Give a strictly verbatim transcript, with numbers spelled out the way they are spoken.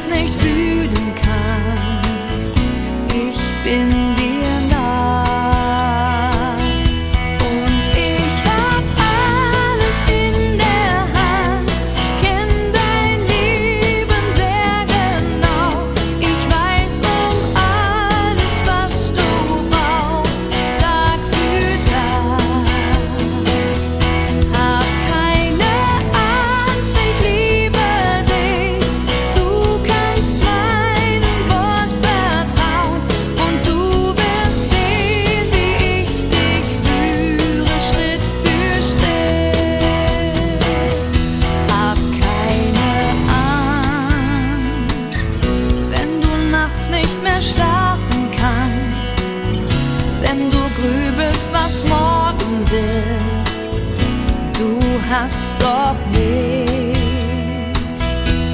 es nicht fühlen kannst, ich bin dir nah. Und ich hab alles in der Hand, kenn dein Leben sehr genau. Ich weiß um alles, was du brauchst, Tag für Tag. Hab keine Angst, ich liebe dich. Du kannst meinem Wort vertrauen und du wirst sehen, wie ich dich führe, Schritt für Schritt. Hab keine Angst, wenn du nachts nicht mehr schlafen kannst, wenn du grübelst, was morgen wird. Du hast doch mich.